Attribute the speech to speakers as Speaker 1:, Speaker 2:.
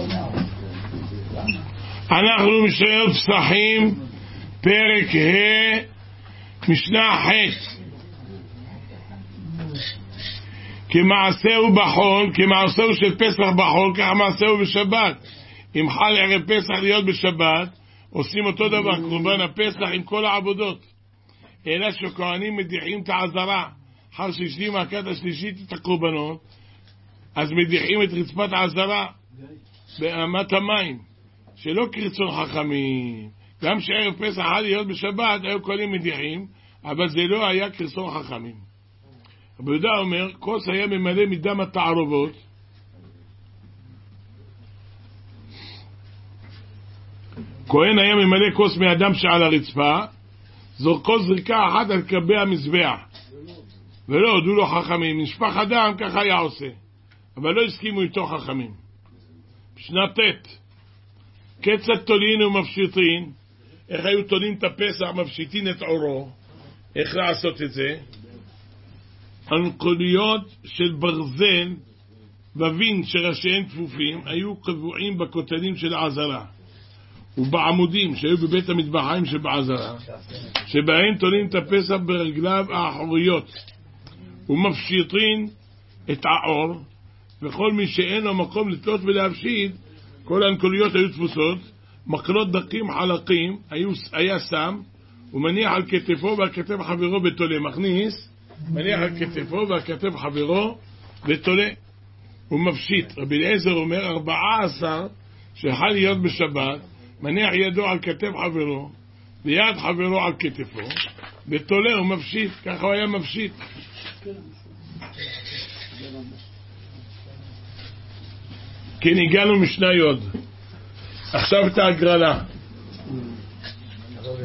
Speaker 1: אנחנו משער פסחים, פרק ה', משנה ח'. כמעשהו בחול, כמעשהו של פסח בחול, כך מעשהו בשבת. אם חל ערב פסח להיות בשבת, עושים אותו דבר, קורבן הפסח עם כל העבודות. אלא שכהנים מדיחים את העזרה, אחר שהשלים מהכת השלישית את הקורבנות, אז מדיחים את רצפת העזרה באמת המים, שלא כרצון חכמים. גם שערב פסח חל להיות בשבת, היו כהנים מדיחים, אבל זה לא היה כרצון חכמים. רבי יהודה אומר, כוס היה ממלא מדם התערובות, כהן היה ממלא כוס מהדם שעל הרצפה, זורקו זריקה אחת על קבי המזבח, ולא הודו לו חכמים. נשפך הדם, ככה היה עושה, אבל לא הסכימו איתו חכמים. בשנה ט' כיצד תולין ומפשיטין, איך היו תולין את הפסח, מפשיטין את עורו, איך לעשות את זה? אנקוליות של ברזל ווין שראשיהם כפופים היו קבועים בכותלים של העזרה ובעמודים שהיו בבית המטבחיים שבעזרה, שבהם תולים את הפסח ברגליו האחוריות ומפשיטין את העור, וכל מי שאין לו מקום לתלות ולהפשיט, כל האנקוליות היו תפוסות, מקלות דקים חלקים היה שם ומניח על כתפו ועל כתף חברו בתולה. מכניס, מניח על כתפו ועל כתף חברו בתולה ומפשיט. רבי אליעזר אומר 14 שחל להיות בשבת, מניח ידו על כתף חברו ויד חברו על כתפו בתולה ומפשיט. ככה הוא היה מפשיט. כן, הגענו משנה יוד. עכשיו את ההגרלה.